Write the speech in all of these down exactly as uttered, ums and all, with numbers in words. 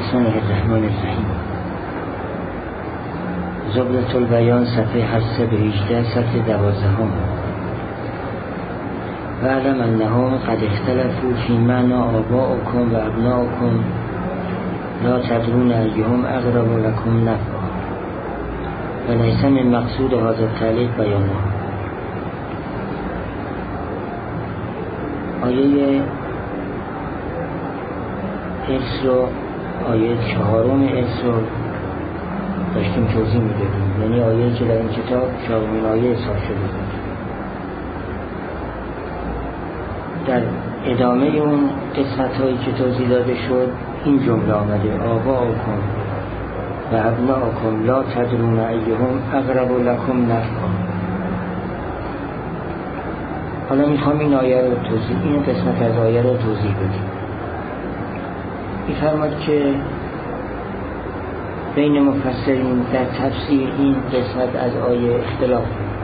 بسم الله الرحمن الرحیم. زبدة البیان صفحه هشتصد و هجده صفحه دوازدهم. واعلم انهم قد اختلفوا فی معنی آباؤکم و ابناؤکم لا تدرون ایهم اقرب لکم نفعا و لیس من مقصود هذا التعلیق بیانه. آیه ارث رو، آیه چهارم ارث رو داشتیم توضیح میدادیم، یعنی آیه که در این کتاب چهارمین آیه حساب شده بود. در ادامه اون قسمت هایی که توضیح داده شد این جمله آمده: آباؤکم و ابناؤکم لا تدرون ایهم اقرب لکم نفعا. حالا میخوام این آیه رو توضیح این قسمت از آیه رو توضیح بدیم. می‌فرماید که بین مفسرین در تفسیر این قسمت از آیه اختلاف،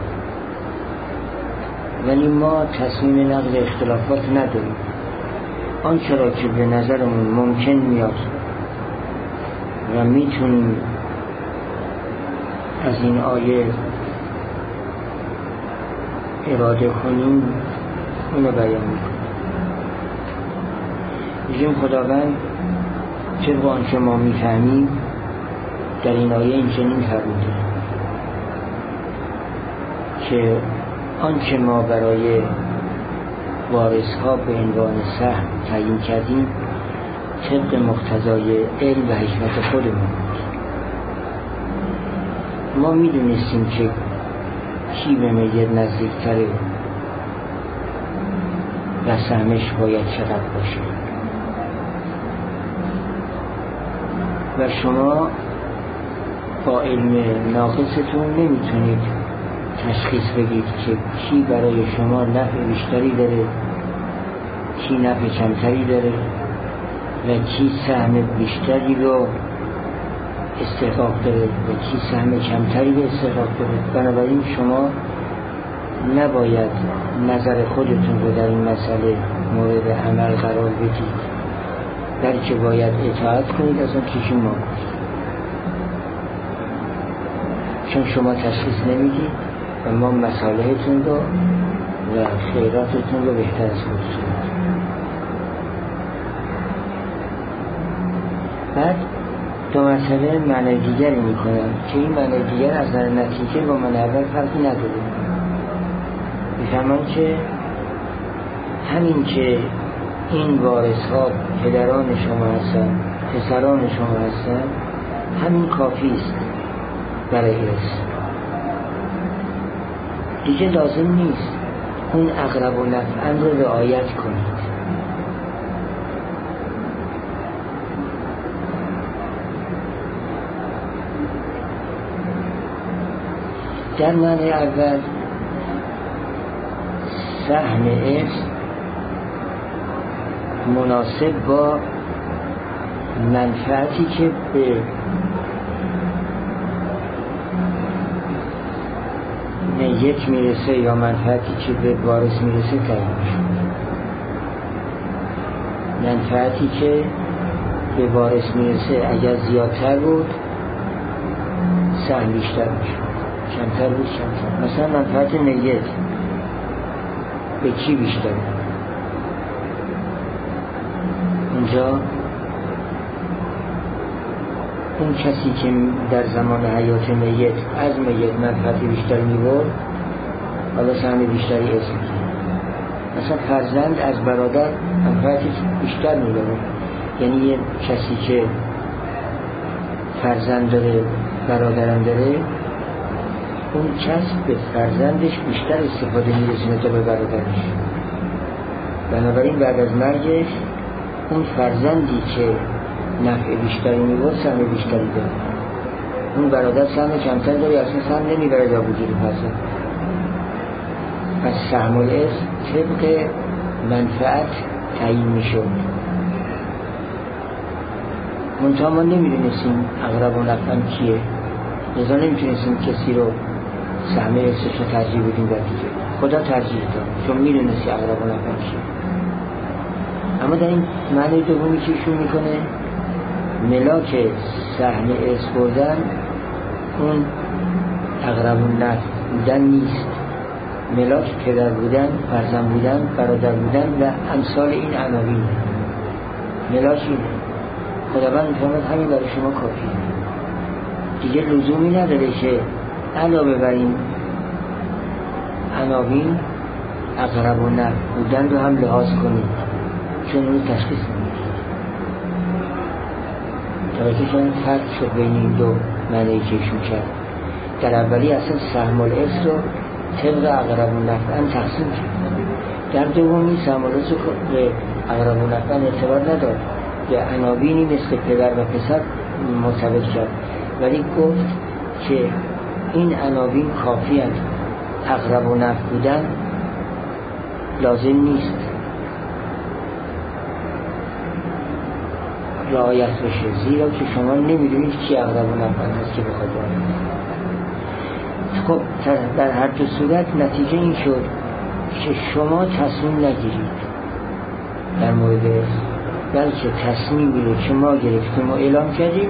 ولی ما تصمیم نقل اختلافات نداریم. آنچه را که به نظرمون ممکن میاد و میتونیم از این آیه اراده کنیم اونو بیان میکنیم. میگیم خداوند طبق آنچه ما میفهمیم در این آیه این چنین فرموده که آنچه ما برای وارثها به عنوان سهم تعیین کردیم طبق مقتضای علم و حکمت خودمون. ما میدونستیم که کی به میت نزدیکتره و سهمش باید چقدر باشه و شما با علم ناقصتون نمیتونید تشخیص بدید که کی برای شما نفع بیشتری داره، کی نفع کمتری داره و کی سهم بیشتری رو استحقاق داره و کی سهم کمتری رو استحقاق داره. بنابراین شما نباید نظر خودتون رو در این مسئله مورد عمل قرار بدید، بلکه باید اطاعت کنید از اون که شما باید. چون شما تشخیص نمیدید و ما مصالحتون رو و خیراتتون رو بهتر از خودتون. بعد دو مسئله معنی دیگری میکنم که این معنی دیگر از نظر نتیجه با معنی اول فرقی نداره. میفهمم که همین که این وارث ها پدران شما هستن، پسران شما هستن، همین کافی است برای ارث. دیگه لازم نیست اون اقرب و نفعا رو رعایت کنید. در معنی اول سهم ارث مناسب با منفعتی که به میت میرسه یا منفعتی که به وارث میرسه تعیین میشه. منفعتی که به وارث میرسه اگر زیادتر بود سهم بیشتر میشه، کمتر بود کمتر. مثلا منفعت میت به کی بیشتر؟ اونجا اون کسی که در زمان حیات میت از میت منفعت بیشتر میبرد حالا سهم بیشتری اسم میکنه. مثلا فرزند از برادر منفعت بیشتر میبرد، یعنی یه کسی که فرزند داره برادرم داره، اون کس به فرزندش بیشتر استفاده میرسونه تا به برادرش. بنابراین بعد از مرگش اون فرزندی که نفع بیشتری میبرد سهم بیشتری داره، اون برادر سهم کمتر داره، اصلا سهم نمیبره یا وجود فرزند. پس سهم الارث طبق منفعت تعیین میشد. منتها ما نمیدونستیم اقرب و نفعا کیه، لذا نمیتونستیم کسی رو سهم ارثش رو ترجیح بدیم در دیگه. خدا ترجیح داد چون میدونستی اقرب و نفعا کیه. اما در این معنی دومی که ایشون میکنه ملاک صحن ارث بردن اون اقرب النفع بودن نیست. ملاک پدر بودن، فرزند بودن، برادر بودن و امثال این عناوین. ملاک اینه. خداوند می‌فرماید همین برای شما کافیه. دیگه لزومی نداره که علاوه بر این عناوین اقرب النفع بودن رو هم لحاظ کنید، چون اون تشخیص نمیدید. توجه کنید فرق شد بین این دو معنی که ایشون کرد. در اولی اصلا سهم الارث رو طبق اقرب النفع هم تقسیم کرد. در دومی سهم الارث رو به اقرب النفع اعتبار نداد، به عناوینی مثل پدر و پسر مرتبط کرد، ولی گفت که این عناوین کافی هست. اقرب النفع بودن لازم نیست رعایت بشه، زیرا که شما نمیدونید کی اقرب النفع هست که بخواد رعایت. خب در هر دو صورت نتیجه این شد که شما تصمیم نگیرید در مورد بلکه تصمیمی رو که ما گرفتیم و اعلام کردیم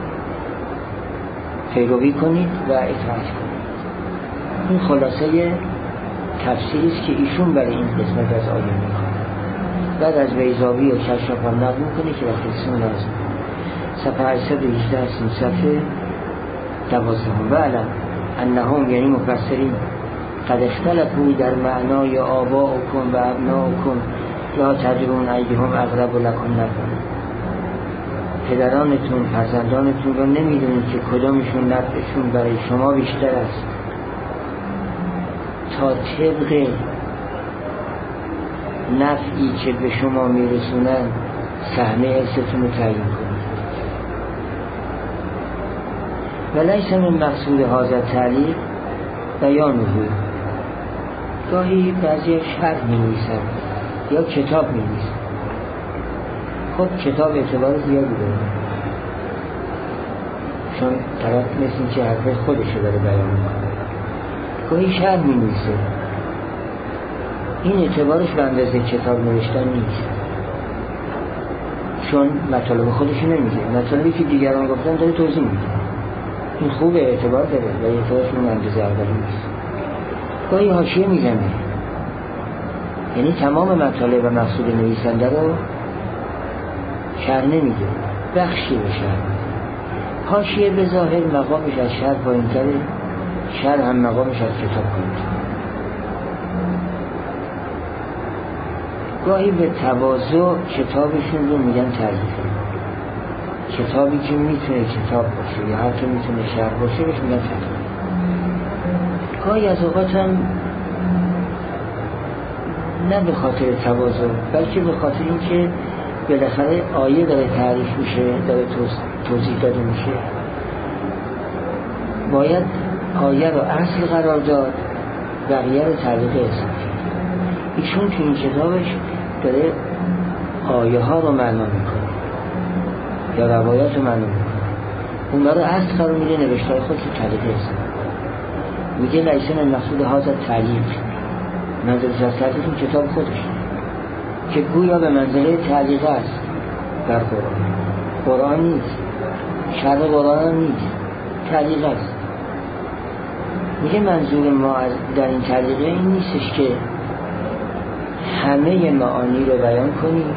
پیروی کنید و اطاعت کنید. این خلاصه تفسیری است که ایشون برای این قسمت از آیه میکنه. بعد از بیضاوی و کشاف هم نقل میکنه که وقتی اسم لازم صفحه هشتصد و هجده هستیم، صفحه دوازده. و علم انهم یعنی مفسرین قد اختلفوا در معنای آباؤکم و ابناؤکم لا تدرون ایهم اقرب لکم نفعا. پدرانتون فرزندانتون رو نمیدونید که کدامشون نفعشون برای شما بیشتر است تا طبق نفعی که به شما میرسونن سهم ارثتون رو تعیین کنید. و لیس من مقصود هذا تعلیق بیانه. گاهی بعضی شرح می نویسن یا کتاب می نویسن. خب کتاب اعتبار زیادی داره، چون طرف مثل این که حرف خودشو داره بیان میکنه. گاهی شرح می نویسه، این اعتبارش به اندازه کتاب نوشتن نیست، چون مطالب خودشو نمیگه، مطالبی که دیگران گفتن داره توضیح میده. این خوب اعتبار داره و اعتبارش اون اندازه اولی نیست. گاهی حاشیه میزنه، یعنی تمام مطالب و مقصود نویسنده رو شرح نمیده، بخشی به شرح. حاشیه به ظاهر مقامش از شرح پایین‌تره، شرح هم مقامش از کتاب پایین‌تره. گاهی به تواضع کتابشون رو میگن تعریفه. کتابی که میتونه کتاب باشه یا حتی میتونه شرح باشه بهش میگن تعریف. گاهی از اوقات هم نه به خاطر تواضع بلکه به خاطر اینکه بالاخره آیه داره تعریف میشه، داره توضیح داده میشه، باید آیه رو اصل قرار داد، بقیه رو تعلیق اضافه. ایشون تو این کتابش داره آیه ها رو معنا میکنه یا روایات رو معنا میکنه، اونا رو اصل قرار میده، نوشته های خود رو تعلیق اضافه. میگه لیس من مقصود هذا تعلیق، منظور از تعلیق این کتاب خودش که گویا به منزله تعلیق است در قرآن. قرآن نیست، شرح قرآن نیست، تعلیق است. میگه منظور ما در این تعلیق این نیستش که همه معانی رو بیان کنیم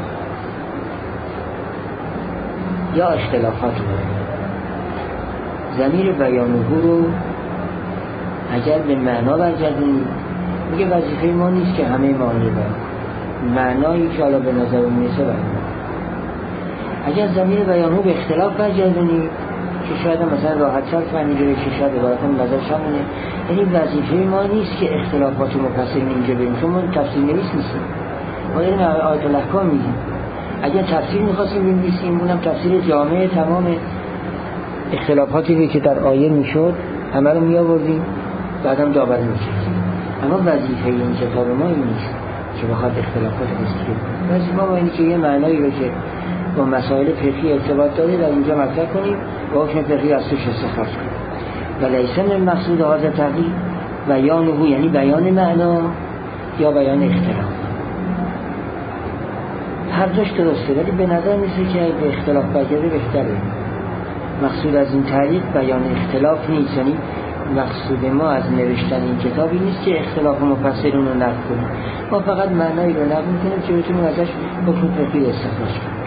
یا اختلافات رو بیان. ضمیر بیانه رو اگر به معنا برگردیم، میگه وظیفه ما نیست که همه معانی بیان کنیم، معنایی که حالا به نظر میرسه بیان. اگر ضمیر بیانه به اختلاف برگردیم که شاید مثلا راحت‌تر فهمیده بشه، شاید عبارت هم نظر شامونه، یعنی وظیفه ما نیست که اختلافات مفصل اینجا بریم، چون ما تفسیر نویس نیستیم، ما داریم آیات الاحکام میگیم. اگر تفسیر می‌خواستیم بنویسیم اونم تفسیر جامع تمام اختلافاتی که در آیه میشد همه رو میآوردیم، بعدم داوری می‌کردیم. اما وظیفه این کتاب ما این نیست که بخواد اختلافات استفاده کنیم. وظیفه ما اینه که یه معنایی رو که با مسائل فقهی ارتباط داره در اینجا مطرح کنیم و حکم فقهی از توش استخراج کنیم. و لیس من مقصود هذا تعلیق بیانه، یعنی بیان معنا یا بیان اختلاف. هر دوش درسته، ولی به نظر میسه که به اختلاف بگره بهتره. مقصود از این طریق بیان اختلاف نیست، یعنی مقصود ما از نوشتن این کتابی نیست که اختلاف مفسرون رو نقل کنیم، ما فقط معنایی رو نقل میکنیم که بتونیم ازش حکم فقهی استخراج کنیم.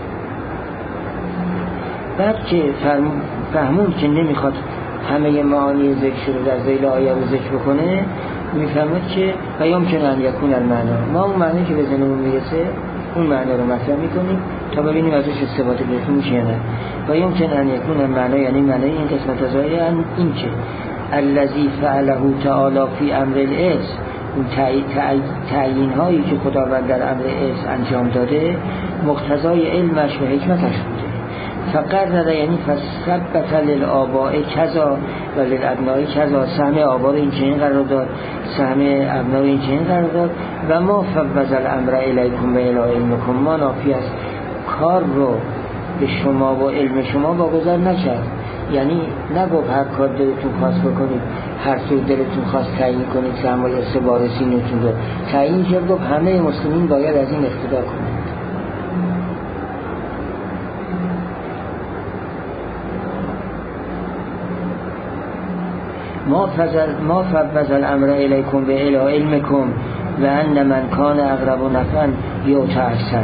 بعد که فهمون که نمیخواد همه معانی ذکر رو در ذیل آیه رو ذکر بکنه، میفهمد که پیام که ان یکون المعنا، ما اون معنی که به ذهنمون میرسه اون معنا رو مطرح میکنیم تا ببینیم ازش استفاده بهتون میشه یا نه. پیام که ان یکون المعنا یعنی معنی این قسمت از آیه این که الذی فعله تعالی فی امر الاس، اون تعیین هایی که خداوند در امر اس انجام داده مقتضای علمش و حکمتش بوده. فقرر یعنی فثبت للآباء کذا و للابناء کذا، سهم آبا رو این چنین قرار داد، سهم ابنا رو این چنین قرار داد. و ما فوض الامر الیکم و الی علمکم، ما نافی است کار رو به شما و علم شما واگذار نکرد، یعنی نگفت هر کار دلتون خواست بکنید، هر طور دلتون خواست تعیین کنید سهم و حصه وارثینتون رو تعیین کرد، گفت همه مسلمین باید از این اقتدا کنید. ما فضل ما فوض الامر الیکم و الی علمکم و ان من کان اقرب نفعا یتعسر.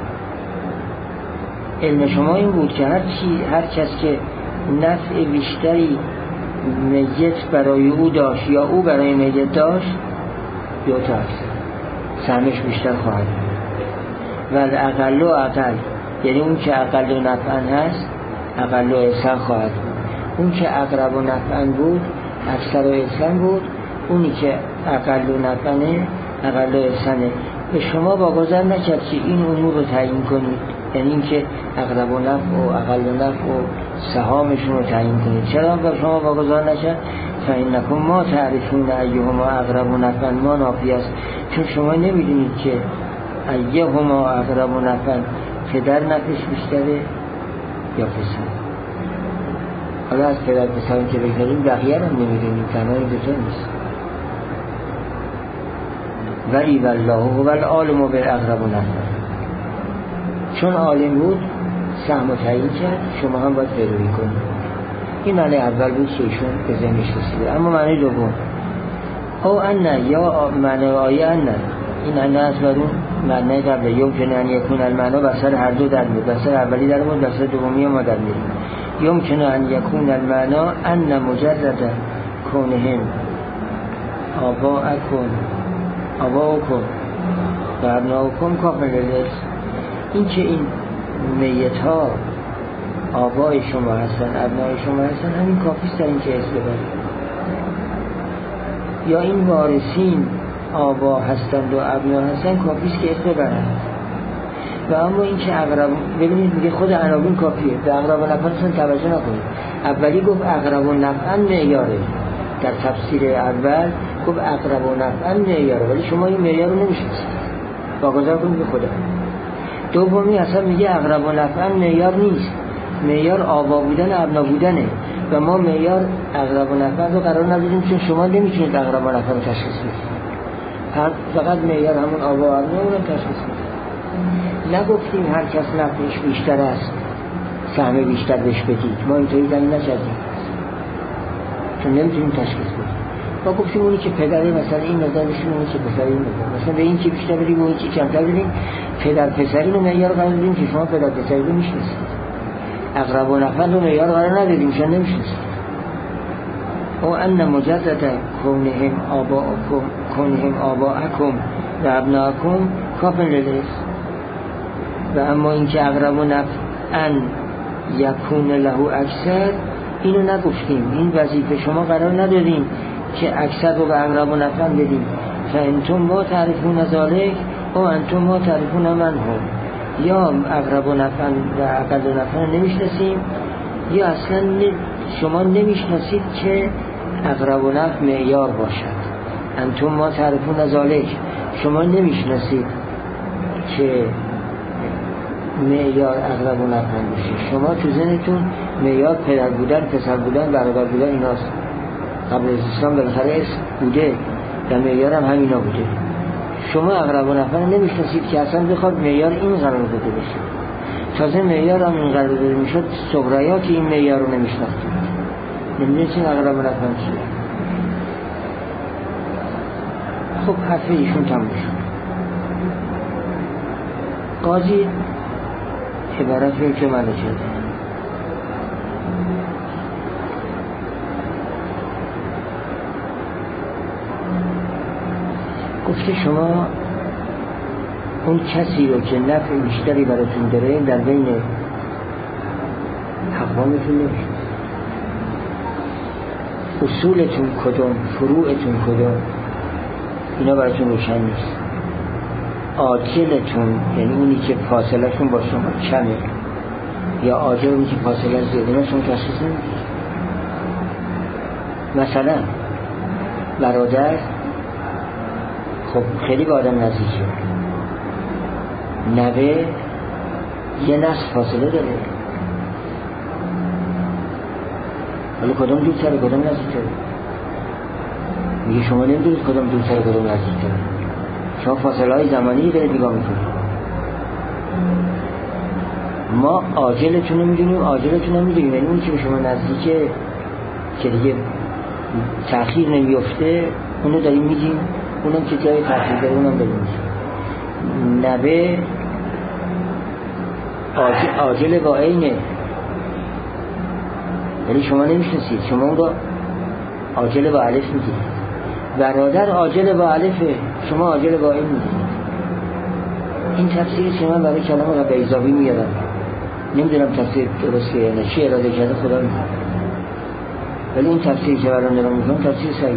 علم شما این بود که هر چی هر کس که نفع بیشتری میت برای او داشت یا او برای میت داشت یتعسر، سهمش بیشتر خواهد و الاقل و اقل، یعنی اون که اقل و نفعا هست اقل و احسان خواهد بود. اون که اقرب و نفعا بود اکثر و احسان بود، اونی که اقل و نفعنه اقل و احسانه. به شما واگذار نکرد که این امور رو تعیین کنید، یعنی این که اقرب و نفع و اقل و نفع و سهامشون رو تعیین کنید. چرا به شما واگذار نکرد؟ فإنکم ما تعرفون ایهما اقرب و نفعا، ما نافی است چون شما نمیدونید که ایهما اقرب و نفعا، پدر نفعش بیشتره یا پسر. حالا از پدر پسرم که بگذاریم بقیه رو نمیدونیم، تنها این دوتا نیست. ولی والله هو العالم بالاقرب نفعا، چون عالم بود سهم و تعیین کرد، شما هم باید پیروی کنید. این معنی اول بود که ایشون به ذهنش رسیده. اما معنی دوم او ان یا معنی آیه ان، این ان از برون معنی قبل یمکن ان یکون المعنا بسر هر دو در میاد، بسر اولی در میاد، بسر دومی ما در میاد. یمکن ان یکون المعنا ان مجرد کونهم آباءکم آباءکم و ابناءکم کافر للارث، این که این میت ها آبای شما هستن ابنای شما هستن همین کافیست در این که ارث ببرید. یا این وارثین آبا هستند و ابنا هستن کافیست که ارث ببرند. و اما این که اقرب، ببینید میگه خود عناوین کافیه، به اقرب و نفعا توجه نکنید. اولی گفت اقرب و نفعا معیاره، در تفسیر اول گفت اقرب و نفعا معیاره، ولی شما این معیار رو نمیشناسید، واگذار کنید به خدا. دومی اصلا میگه اقرب و نفعا معیار نیست، معیار آبا بودن ابنا بودنه و ما معیار اقرب و نفعا رو قرار ندادیم چون شما نمیتونید اقرب و نفعا رو تشخیص بدید، فقط معیار همون آبا و ابنا رو تشخیص بدید. نگفتیم هر کس نفعش بیشتر است سهم بیشتر بهش بدید، ما اینطوری زنی نکردیم چون نمیتونیم تشخیص بدیم. ما گفتیم اونی که پدره مثلا این مقدار بشیم، اونی که پسری این مقدار، مثلا به این که بیشتر بدیم اونی که کمتر بدیم. پدر پسری رو معیار قرار دادیم که شما پدر پسری رو میشناسید، اقرب و نفع رو معیار قرار ندادیم چون نمیشناسید. او ان مجرد کونهم آباءکم کونهم آباءکم و ابناءکم کافر للارث. و اما این که اقرب و نفعا یکون له اکثر، اینو نگفتیم، این وظیفه شما قرار ندادیم که اکثر رو به اقرب و نفعا بدیم. فانتم ما تعرفون ذالک و انتم ما تعرفون من هم، یا اقرب و نفعا و اقل و نفعا نمیشناسیم، یا اصلا شما نمیشناسید که اقرب و نفع معیار باشد. انتم ما تعرفون ذالک، شما نمیشناسید که معیار اقرب و نفعا باشه. شما تو ذهنتون معیار پدر بودن، پسر بودن، برادر بودن ایناست. قبل از اسلام بالاخره اسم بوده و معیار هم همینا بوده. شما اقرب نفر نمیشناسید که اصلا بخواد معیار این قرار داده بشه. تازه معیار هم این قرار داده میشد صغریا که این معیار رو نمیشناختید، نمیدونستید اقرب نفر چیه. خب حرف ایشون تموم شد. قاضی عبارت رو که من شده گفته شما اون کسی رو که نفع بیشتری براتون داره در بین اقوامتون نمیشید. اصولتون کدوم، فروعتون کدوم، اینا براتون روشن نیست. عاجلتون یعنی اونی که فاصلهشون با شما کمه یا عاجل اونی که فاصله زیاده، اینا شما تشخیص نمیدید. مثلا برادر خب خیلی به آدم نزدیکه، نوه یه نصف فاصله داره، ولی کدوم دورتره کدوم نزدیکتره؟ میگه شما نمیدونید کدوم دورتره کدوم نزدیکتره، شما فاصله های زمانی دارید نگاه میکنید. ما عاجلتون رو میدونیم، عاجلتون رو میدونیم، یعنی اون که به شما نزدیکه که دیگه تأخیر نمیفته اونو داریم میدیم، اونم که جای تأخیر داره اونم داریم میدیم. نبه عاجل, عاجل با اینه، یعنی شما نمیشناسید، شما اون رو عاجل با الف میدید. برادر عاجل با الفه، شما عاجل با این میدید. این تفسیری که من برای کلام بیضاوی میارم، نمیدونم تفسیر درسته یا نه، چی اراده کرده خدا میدونه، ولی این تفسیری که برای نرام میکنم تفسیر صحیحه.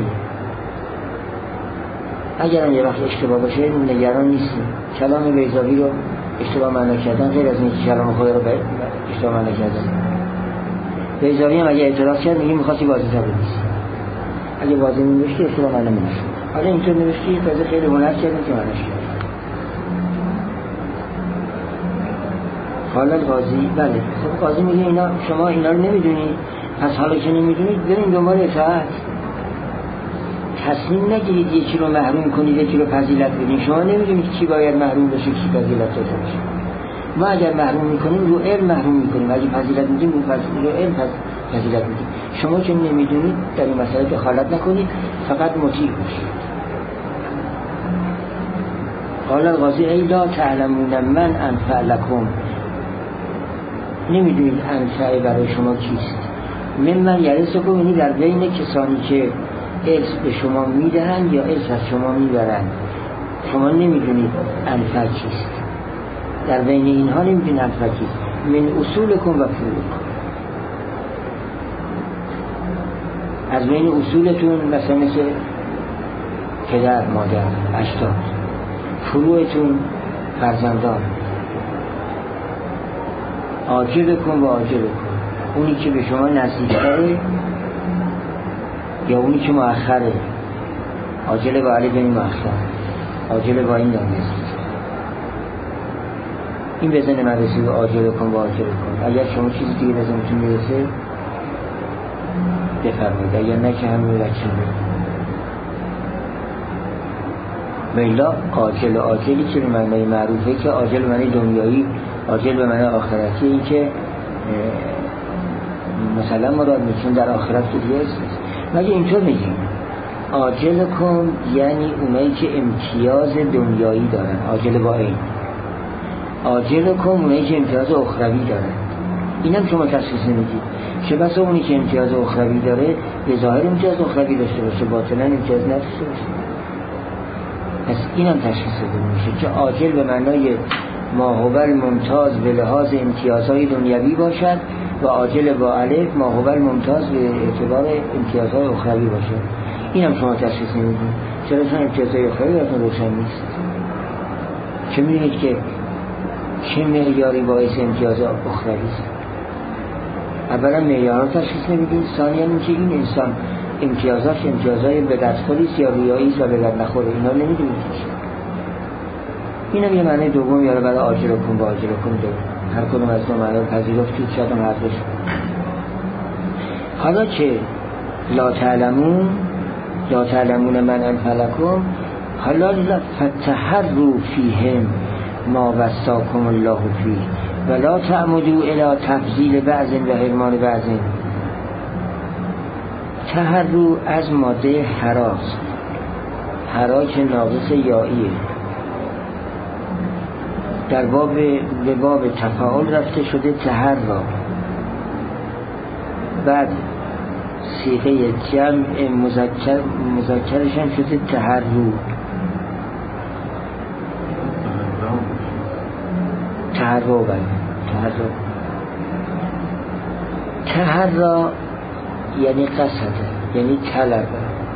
اگرم یه وقت اشتباه باشه نگران نیستیم، کلام بیضاوی رو اشتباه معنی کردن غیر از این که کلام خدا رو اشتباه معنی کردن. بیضاوی هم اگه اعتراض کرد میگه میخواستی واضح تر بنویسی، اگه واضح نمی‌نوشتی اشتباه معنی نمی‌شد. حالا اینطور نوشتی تازه خیلی هنر کردیم که معنیش کرد. حالا قاضی بله خب قاضی میگه اینا شما اینا رو نمیدونید، پس حالا که نمیدونید بریم دنبال اطاعت. تصمیم نگیرید یکی رو محروم کنید یکی رو فضیلت بدین. شما نمیدونید کی باید محروم بشه کی فضیلت داشته باشه. ما اگر محروم میکنیم رو علم محروم میکنیم، اگه فضیلت میدیم رو فضیلت علم فضیلت میدیم. شما که نمیدونید در این مسئله دخالت نکنید، فقط مطیع باشید. قال القاضی ای لا تعلمون من انفع لکم، نمیدونید انفع برای شما کیست. من من یرثکم، یعنی در بین کسانی که ارث به شما میدهند یا ارث از شما میبرند، شما نمیدونید انفع چیست. در بین اینها نمیدونید انفع چیست. من اصولکم و فروعکم، از بین اصولتون مثلا مثل پدر مادر اجداد، فروعتون فرزندان، عاجلکم و عاجلکم، اونی که به شما نزدیکتره یا اونی که مؤخره. عاجل با علی بین مؤخر، عاجل با این دانست. این بزن مدرسی به عاجلکم و عاجلکم. اگر شما چیزی دیگه بزنتون میرسه بفرمایید، اگر نه که همین رکشن میلا. عاجل و عاجلی که به معنی معروفه که عاجل به معنی دنیایی، عاجل به معنی آخرتی، این که مثلا مراد میشون در آخرت که دیگه است. مگه اینطور میگیم عاجلکم یعنی اونایی که امتیاز دنیایی دارن، عاجل با این. عاجلکم اونایی که امتیاز اخروی دارن، اینم شما تشخیص نمیدید. چه بسا اونی که امتیاز اخروی داره به ظاهر امتیاز اخروی داشته باشه، باطنا امتیاز نداشته باشه. پس اینم تشخیص داده میشه که عاجل به معنای ما هو الممتاز به لحاظ امتیازهای دنیوی باشد و عاجل با الف ما هو الممتاز به اعتبار امتیازهای اخروی باشد. اینم شما تشخیص نمیدید. چرا؟ چون امتیازهای اخروی براتون روشن نیست. چه میدونید که چه معیاری باعث امتیاز اخروی است؟ اولا معیارها تشخیص نمیدید، ثانیاً اینکه این انسان امتیازاش امتیازهای به دستخوری است یا ریایی است و به درد نخوره، اینا نمیدونید. اینم یه معنی دوم یاره برای عاجلکم و عاجلکم داره. هر کدوم از دو معنی رو پذیرفتید، شاید هم حرفش. حالا که لا تعلمون لا تعلمون من انفع لکم، حالا فتحروا فیهم ما وصاکم الله فیه ولا تعمدوا الی تفضیل بعض و حرمان بعض. تحروا از ماده حراست، حرا که ناقص یائیه، در باب به باب تفاعل رفته شده تحرا، بعد صیغه جمع مذکر مذکرش هم شده تحرو. تحرو بله تحرو تحرا یعنی قصده، یعنی طلب.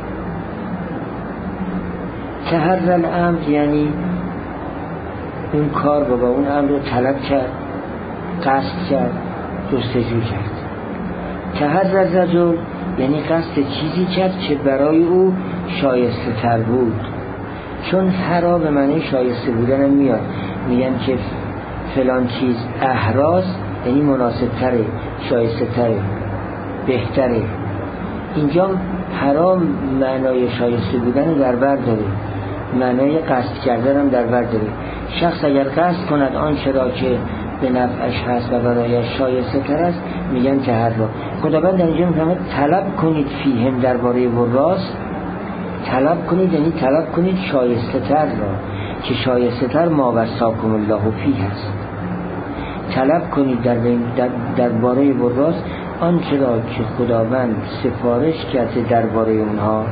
تحرر الامر یعنی اون کار رو با اون امر رو طلب کرد، قصد کرد، جستجو کرد. تحرر رجل یعنی قصد چیزی کرد که برای او شایسته تر بود، چون حرا به معنی شایسته بودن هم میاد، میگن که فلان چیز احراز یعنی مناسب تره، شایسته تره، بهتره. اینجا حرام معنای شایسته بودن در بر داره، معنای قصد کردن هم در بر داره. شخص اگر قصد کند آنچه را که به نفعش هست و برایش شایسته تر است میگن تحرا. خداوند در اینجا میفرماید طلب کنید فیهم درباره وراث، طلب کنید یعنی طلب کنید شایسته تر را که شایسته تر ما وصاکم الله فیه هست. طلب کنید در در درباره وراث آنچه را که خداوند سفارش کرده درباره اونها،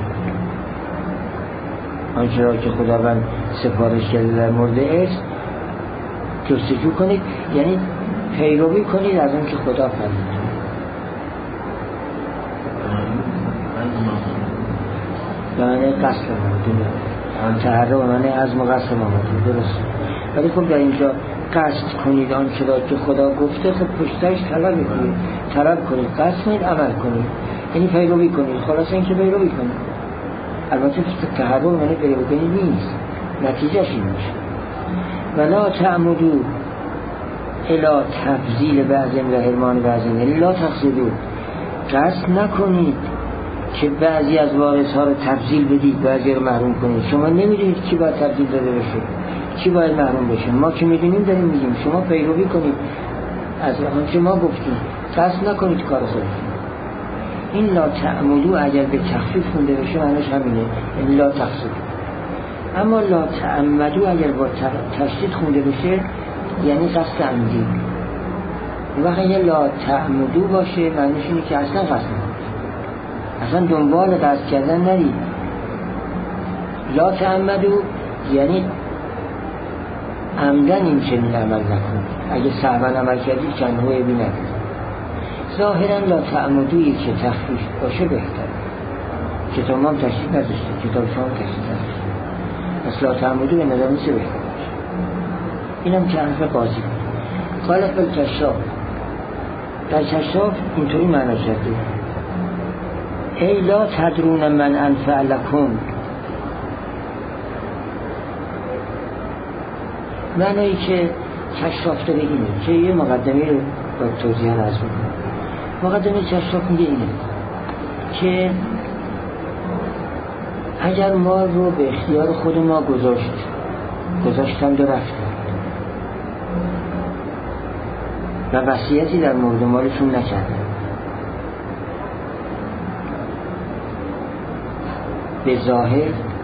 آنچه را که خداوند سفارش کرده در مورد ارث جستجو کنید، یعنی پیروی کنید از اون که خدا فرمود. یعنی قصد ما تحرر معنی عزم و قصد ما درست. ولی خب در اینجا قصد کنید آنچه را که خدا گفته، خب پشتش طلب کنید، طلب کنید، قصد کنید، عمل کنید، یعنی پیروی کنید. خلاص این که پیروی کنید. البته تحرر معنی پیروی کنید نیست، نتیجهش این میشه. ولا تعمدوا الی تفضیل بعض و حرمان بعض، یعنی لا تقصدوا، قصد نکنید که بعضی از وارث ها رو تفضیل بدید، بعضی رو محروم کنید. شما نمیدونید کی باید تفضیل داده بشه، کی باید محروم بشه. ما که میدونیم داریم میگیم شما پیروی کنید از آنچه ما گفتیم، قصد نکنید کار خودتون. این لا تعمدوا اگر به تخفیف خونده بشه معنیش همینه، یعنی لا تقصدوا. اما لا تعمدوا اگر با تشدید خونده بشه یعنی قصد عمدی. وقتی یه لا تعمدوا باشه معنیش اینه که اصلا قصد نکنید، اصلا دنبال قصد کردن نرید. لا تعمدوا یعنی عمدن این چنین عمل نکنید، اگه سهوا عمل کردید کنهوی بی نکنید. ظاهرا لا تعمدویی که تخفیف باشه بهتره. کتاب ما هم تشدید نداشته، کتاب شما هم تشدید نداشته، پس لا تعمدو به نظر میشه بهتر باشه. اینم که حرف قاضی بود. قال فی الکشاف، در کشاف اینطوری معنی کرده ای لا تدرون من انفع لکم، معنی که کشاف داره اینه که یه مقدمه رو با توضیح عرض میکنه. مقدمه کشاف میگه اینه که اگر مال رو به اختیار خود ما گذاشت گذاشتم و رفتم و وصیتی در مورد مالشون نکردم، به ظاهر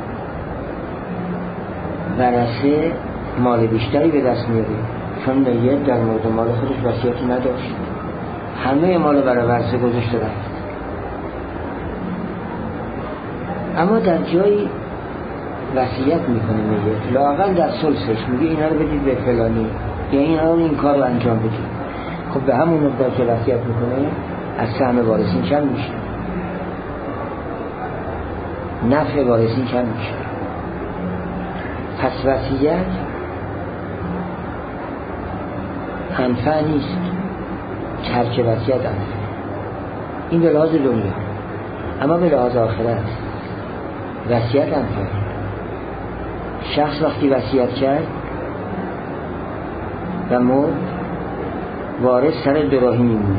ورثه مال بیشتری به دست میاره، چون میت در مورد مال خودش وصیتی نداشت، همه مال برای ورثه گذاشته رفت. اما در جایی وصیت میکنه میت، لااقل در ثلثش میگه اینا رو بدید به فلانی یا اینا رو این کار رو انجام بدید. خب به همون مقدار که وصیت میکنه از سهم وارثین کم میشه، نفع وارثین کم میشه. پس وصیت انفع نیست، ترک وصیت انفع. این به لحاظ دنیا. اما به لحاظ آخرت وصیت انفع. شخص وقتی وصیت کرد و مرد، وارث سر دوراهی میمونه،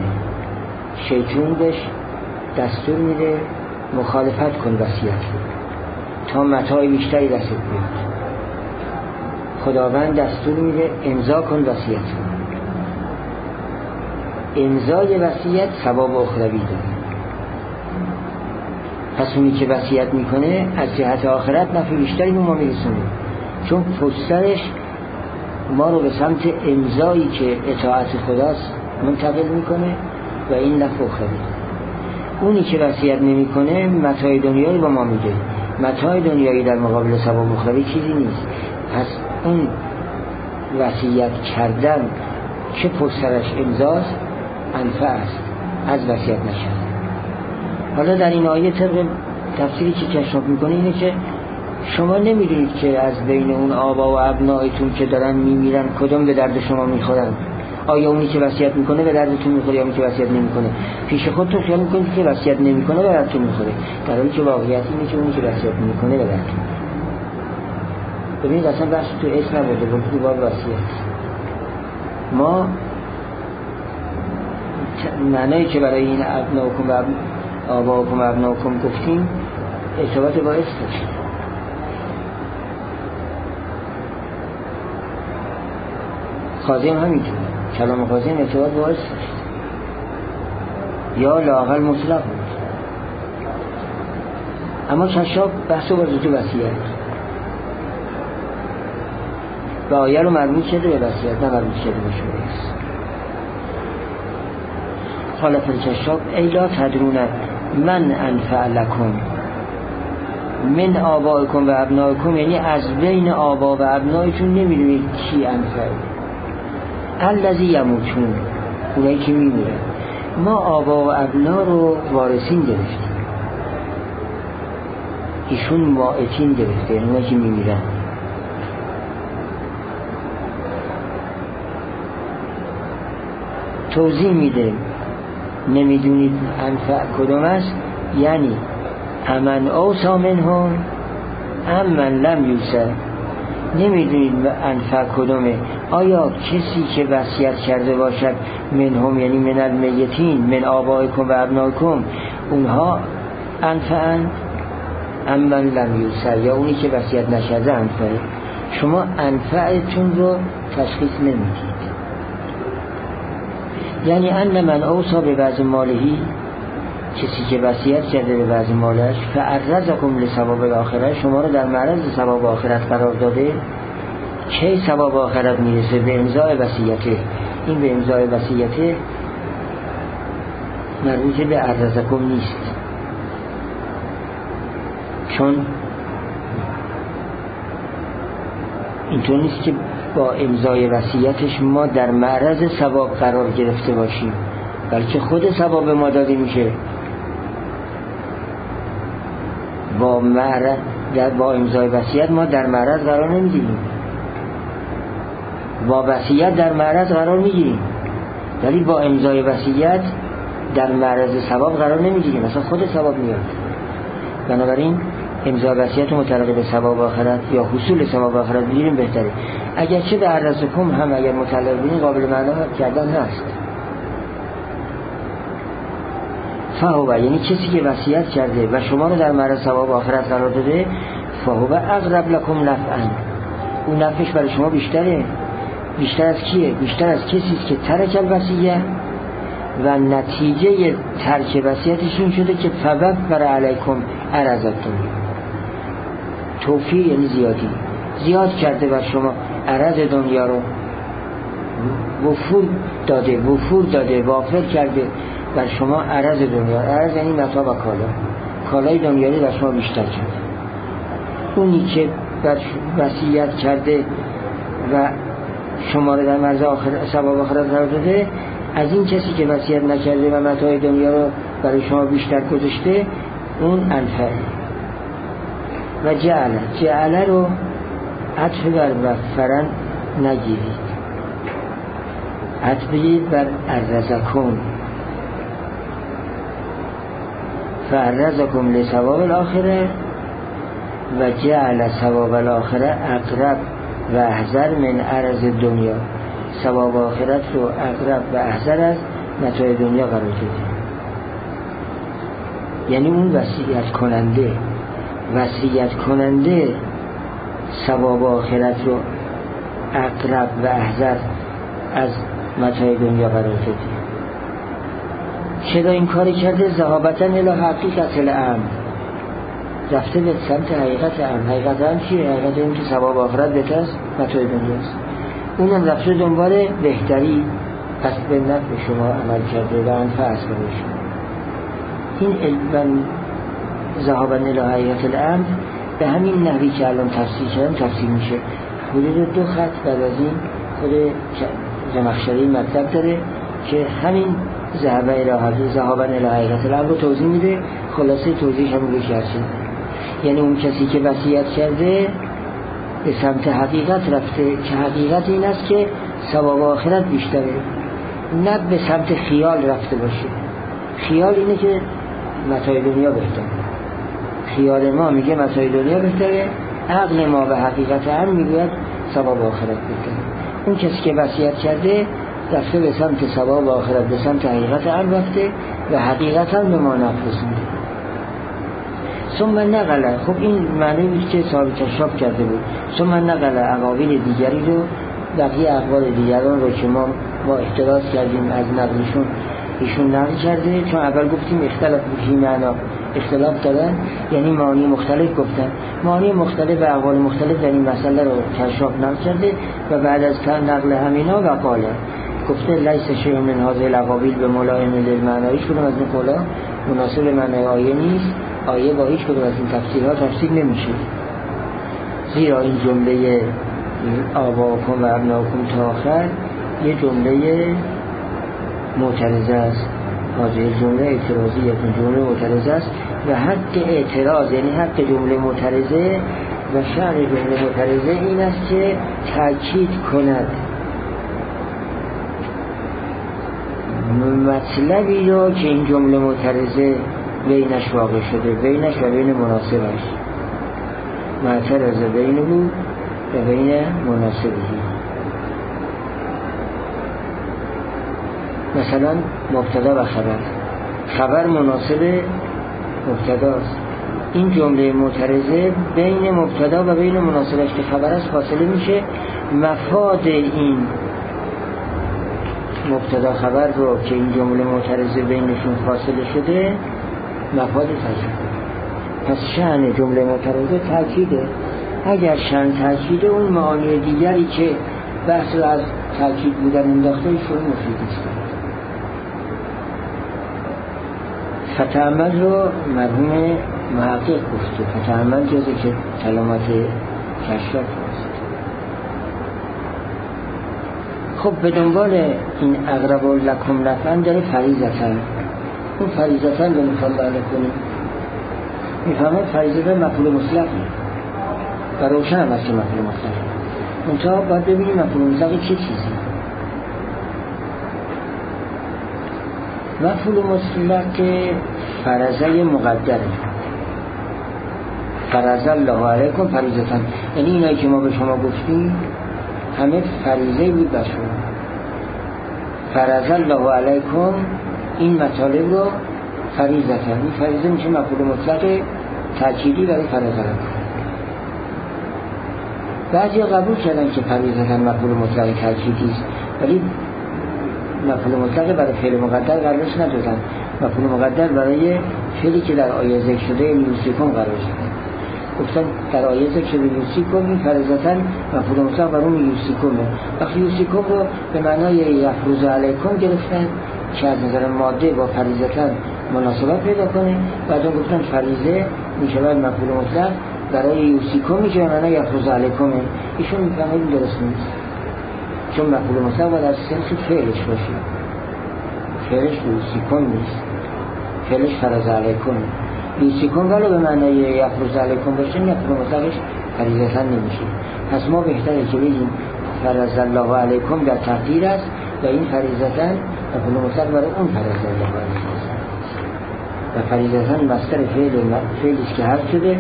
شیطون بهش دستور میده مخالفت کن وصیت کن. تا متاع بیشتری دستت بیاد. خداوند دستور میده امضا کن وصیت. امضای وصیت ثواب اخروی داره. پس اونی که وصیت میکنه از جهت آخرت نفع بیشتری به ما میرسونه، چون پشترش ما رو به سمت امضایی که اطاعت خداست منتقل میکنه و این نفع اخروی داره. اونی که وصیت نمیکنه متاع دنیایی با ما میده، متاع دنیایی در مقابل ثواب اخروی چیزی نیست. پس اون وصیت کردن که پشترش امضاست انفع است از وصیت نشدن. حالا در این آیه طبق تفسیری که کشف میکنه اینه که شما نمیدونید که از بین اون آبا و ابنایتون که دارن میمیرن کدوم به درد شما میخورن. آیا اونی که وصیت میکنه به دردتون میخوره یا اونی که وصیت نمیکنه؟ پیش خودتون خیال میکنید که وصیت نمیکنه به دردتون میخوره، در حالی که واقعیت اینه که اونی که وصیت میکنه به دردتون. ببینید اصلا بحث تو اسم نبوده، بود بار وصیت. ما معنایی که برای این ابناکم و آباکم و ابناکم گفتیم ارتباط با اسم داشت. خازم همینطور، کلام خازم ارتباط با اسم داشت یا لااقل مطلق بود. اما کشاف بحث باز تو وصیت و آیه رو مربوط شده به وصیت، نه مربوط شده به شروع است. حالا فرکشاب ای لا تدرون من انفع لکم من آبائکم و ابنائکم، یعنی از بین آبا و ابنایتون نمیدونید کی انفع. الذی یموتون، اونایی که میمیرن. ما آبا و ابنا رو وارثین گرفتیم، ایشون مائتین گرفته، یعنی اونایی که میمیرن. توضیح میده نمیدونید انفع کدوم است، یعنی امن اوصا منهم ام من لم یوصى. نمیدونید انفع کدومه، آیا کسی که وصیت کرده باشد منهم یعنی من المیتین من آبائکم و ابنائکم اونها انفعند، ام من لم یوصى یا اونی که وصیت نشده انفعه. شما انفعتون رو تشخیص نمیدید. یعنی ان من اوصا به بعض مالهی، کسی که وصیت کرده به بعض مالش، فعرضکم لثواب الاخره، شما رو در معرض ثواب آخرت قرار داده. کی ثواب آخرت میرسه؟ به امضای وصیته. این به امضای وصیته مربوط به عرضکم نیست، چون اینطور نیست که با امضای وصیتش ما در معرض ثواب قرار گرفته باشیم، بلکه خود ثواب ما داده میشه. با معرض با امضای وصیت ما در معرض قرار نمیگیریم، با وصیت در معرض قرار میگیریم، ولی با امضای وصیت در معرض ثواب قرار نمیگیریم، مثلا خود ثواب میاد. بنابراین امضای وصیت متعلق به ثواب آخرت یا حصول ثواب آخرت بگیریم بهتره. اگرچه به عرضکم هم اگر متعلق بینیم قابل معنا کردن هست. فهو، یعنی کسی که وصیت کرده و شما رو در معرض ثواب آخرت قرار داده، فهو اقرب لکم نفعا، اون نفعش برای شما بیشتره. بیشتر از کیه؟ بیشتر از کسی که ترک الوصیه و نتیجه ترک وصیتش این شده که فوفر علیکم عرضتون، توفیق یعنی زیادی، زیاد کرده بر شما عرض دنیا رو، وفور داده وفور داده وافر کرده بر شما عرض دنیا. عرض یعنی متاع و کالا، کالای دنیایی بر شما بیشتر کرده. اونی که بر وصیت کرده و شما رو در مرز آخر ثواب آخرت قرار داده، از این کسی که وصیت نکرده و متاع دنیا رو برای شما بیشتر گذاشته، اون انفعه. و جعل جعل رو عطف بر وفرن نگیرید، عطف بگیرید بر عرضکم، فعرضکم لثواب الاخره و جعل ثواب الاخره اقرب و احذر من عرض دنیا. ثواب آخرت رو اقرب و احذر از متاع دنیا قرار داده. یعنی اون وصیت کننده وصیت کننده ثواب آخرت رو اقرب و احذر از متاع دنیا قرار داده. چرا این کاری کرده؟ ذهابتا الی حقیقت الامر، رفته به سمت حقیقت امر. حقیقت امر چیه؟ حقیقت این که ثواب آخرت بهتر است متاع دنیاست. اونم رفته دنبال بهتری، پس به نفع شما عمل کرده و انفع است برای شما. این علم ذهابا الی حقیقت الامر به همین نحوی که الان تفسیر کردم تفسیر میشه. حدود دو خط بعد از این خود زمخشری مطلب داره که همین ذهابا الی حقیقت الامر رو توضیح میده. خلاصه توضیح هم میگه که یعنی اون کسی که وصیت کرده به سمت حقیقت رفته که حقیقت این است که ثواب آخرت بیشتره، نه به سمت خیال رفته باشه. خیال اینه که متاع دنیا بهتره، خیال ما میگه متاع دنیا بهتره، عقل ما به حقیقت هم میگوید ثواب آخرت بهتره. اون کسی که وصیت کرده رفته به سمت ثواب آخرت، به سمت حقیقت هم رفته و حقیقت هم به ما نفرسونده. ثم نقل، خب این معنی بود که صاحب کشاف کرده بود. ثم نقل اقاویل دیگری رو، بقیه اقوال دیگران رو که ما ما احتراز کردیم از نقلشون، ایشون نقل کرده. چون اول گفتیم اختلاف بودی معنا اختلاف دارن، یعنی معانی مختلف گفتن، معانی مختلف و اقوال مختلف در این مسئله رو کشاف نقل کرده و بعد از نقل همینا و قاله گفته لیس شیء من هذه الاقاویل به ملائم للمعنی، هیچ کدوم از این قولا مناسب معنای آیه نیست. آیه با هیچ کدوم از این تفسیرها تفسیر نمیشه، زیرا این جمله آباکم و ابناکم تا آخر یه جمله معترضه است. هذه جمله اعتراضیه، جمله معترضه است و حق اعتراض یعنی حق جمله معترضه و شأن جمله معترضه این است که تأکید کند مطلبی رو که این جمله معترضه بینش واقع شده، بینش و بین مناسبش، معترض بینه بود و بین مناسبی. مثلا مبتدا و خبر، خبر مناسب مبتداست، این جمله معترضه بین مبتدا و بین مناسبش که خبر است فاصله میشه. مفاد این مبتدا خبر رو که این جمله معترضه بینشون فاصله شده مفاد تاکید. پس شأن جمله معترضه تاکیده. اگر شأن تاکیده، اون معانی دیگری که بحث رو از تاکید بودن انداخته ایشون مفید است. فتعمل رو مرحوم محقق گفته، فتعمل جزه که کلمات کشف است. خب به دنبال این اقرب لکم نفعا داره فریضتن. اون فریضتن رو میخوام بیان کنیم. میفهمد فریضتن مفعول مطلقه و روشن هم است که مفعول مطلقه. منتها باید ببینیم مفعول مطلقه چه چیزی. مفعول مطلق فرضه مقدره، فرض الله علیکم فریضتن، یعنی اینایی که ما به شما گفتیم همه فریضه بود بر شما. فرض الله علیکم این مطالب رو فریضتن، این فریضه میشه مفعول مطلق تأکیدی برای فرض الله. بعضی قبول کردن که فریضتن مفعول مطلق تأکیدی است، ولی مفعول مطلق برای فعل مقدر قرارش ندادن. مفعول مقدر برای فعلی که در آیه ذکر شده یوسیکم قرار شده. گفتن در آیه ذکر شده یوسیکم، این فریضتاً مفعول مطلق برای اون یوسیکمه. وقتی یوسیکم رو به معنای یفرض علیکم گرفتن که از نظر ماده با فریضتاً مناسبت پیدا کنه، بعد اون گفتن فریضه میشود مفعول مطلق برای یوسیکم که به معنای یفرض علیکمه. ایشون میفهمه این درست نیست، چون مفعول مطلق باید از سنس فعلش باشه. فعلش یوسیکم نیست، فعلش فرض علیکم. یوسیکم ولی به معنای یفرض علیکم باشه، مفعول مطلقش فریضتاً نمیشه. پس ما بهتره که بگیم فرض الله علیکم در تقدیر است و این فریضتاً مفعول مطلق برای اون فرض الله علیکم است و فریضتاً مصدر فعل فعلی که حذف شده،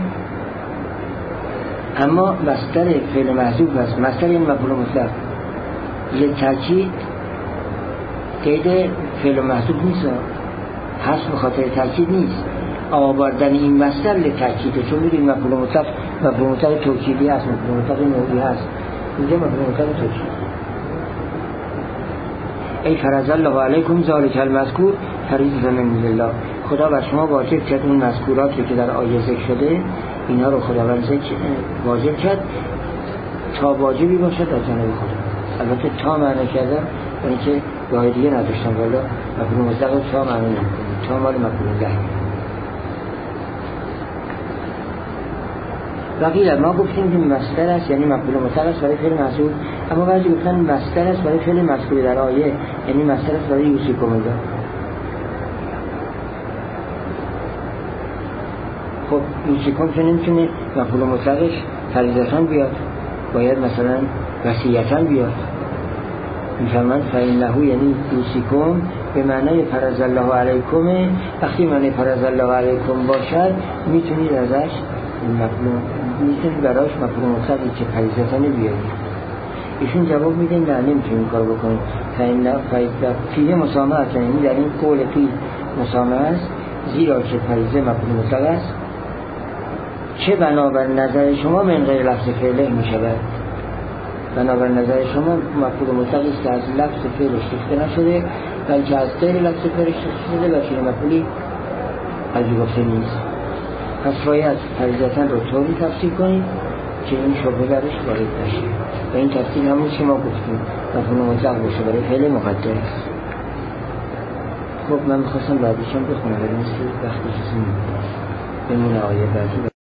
اما مصدر فعل محذوف است. مصدر این مفعول مطلق یه تاکید قید فعل محذوف نیست، حذف به خاطر تاکید نیست. آوردن این مصدر لتأکیده، چون می‌دونید مفعول مطلق مفعول مطلق توکیدی هست، مفعول مطلق نوعی هست، اینجا مفعول مطلق توکیدی. ای فرض الله علیکم ذالک المذکور فریضة من الله، خدا بر شما واجب کرد اون مذکوراتی که در آیه ذکر شده اینا رو خداوند واجب کرد تا واجبی باشد از جانب خدا. البته تا معنی کردن یعنی که راه دیگه نداشتم، والا مفعول مطلق تا معنی نمی‌کنه، تا مال مفعول الله. وقیل ما گفتیم که مصدر است یعنی مفعول مطلق است برای فعل محذوف، اما بعضی گفتن مصدر است برای فعل مذکور در آیه، یعنی مصدر است برای یوسیکم الله. خب یوسیکم که نمیتونه مفعول مطلقش فریضةً بیاد، باید مثلا وصیةً بیاد. میفرماند فإنه یعنی یوسیکم به معنای فرض الله علیکم، وقتی معنای فرض الله علیکم باشد میتونید ازش مفعول میتونید براش مفعول مطلقی که فریضةً بیارید. ایشون جواب میدن نه نمیتونید این کار بکنید. فإنه فیه مسامحه است، یعنی در این قول فی مسامحه است، زیرا که فریضه مفعول مطلق است چه بنابر نظر شما من غیر لفظ فعله می شود. بنابر نظر شما مفعول مطلق است که از لفظ فعلش شیفته نشده بلکه از غیر لفظ فعلش شیفته شده و چنین مفعولی پذیرفته نیست. پس باید فریضةً رو طوری تفسیر کنید که این شبهه درش وارد نشه و این تفسیر همون که ما گفتیم مفعول مطلق باشه برای فعل مقدر است. خب من میخواستم بعدیشم بخونم ولی مثل وقتی چیزی نمیدونم بمونه آیه بعدی.